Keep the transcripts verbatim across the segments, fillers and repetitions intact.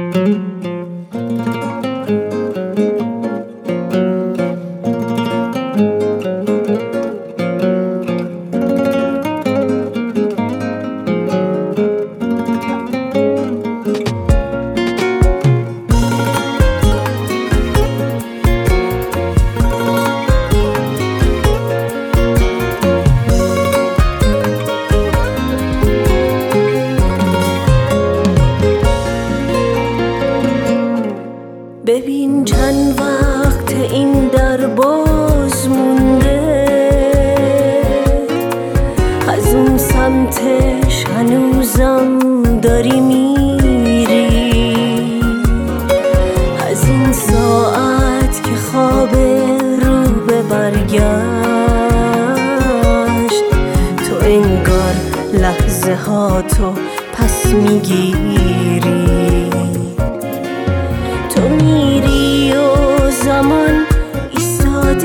ببین چند وقت این در باز مونده، از اون سمتش هنوزم داری میری، از این ساعت که خواب رو به برگشت، تو انگار لحظه ها تو پس میگیری، تو میری و زمان ایستاده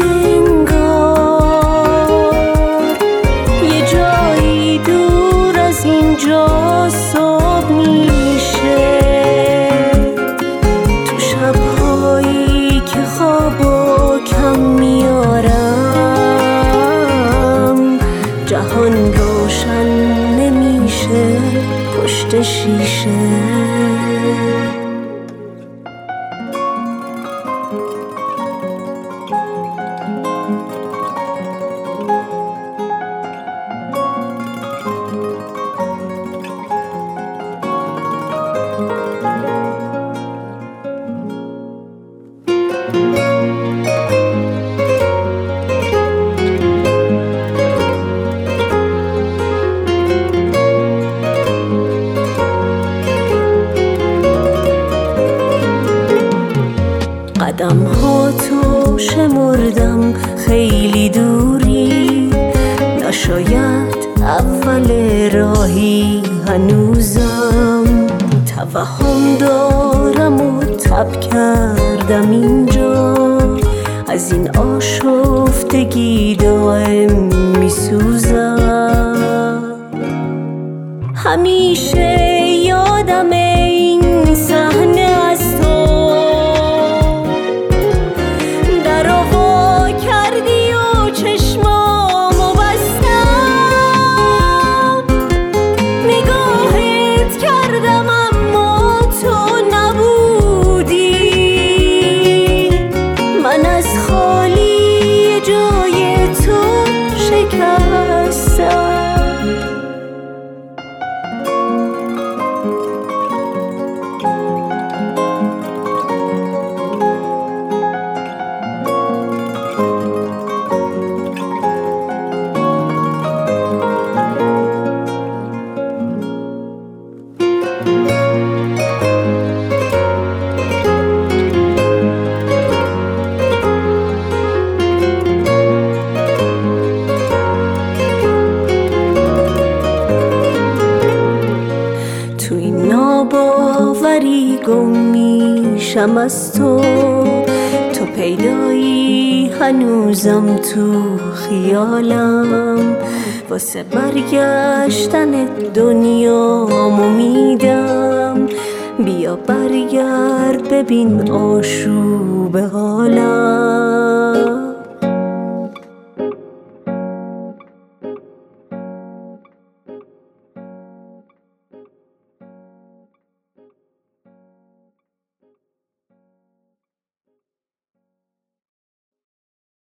انگار، یه جایی دور از اینجا صبح میشه، تو شبهایی که خوابو کم میارم، جهان روشن نمیشه پشت شیشه. قدم ها تو شمردم خیلی دوری، نشاید اول راهی هنوزم، توهم دارم و تب کردم اینجا، از این آشفتگی دائم میسوزم، همیشه یادم این صحنه از تو، ناباوری گم میشم از تو، تو پیدایی هنوزم تو خیالم، واسه برگشتن دنیامو میدم، بیا برگرد ببین آشوب حالم.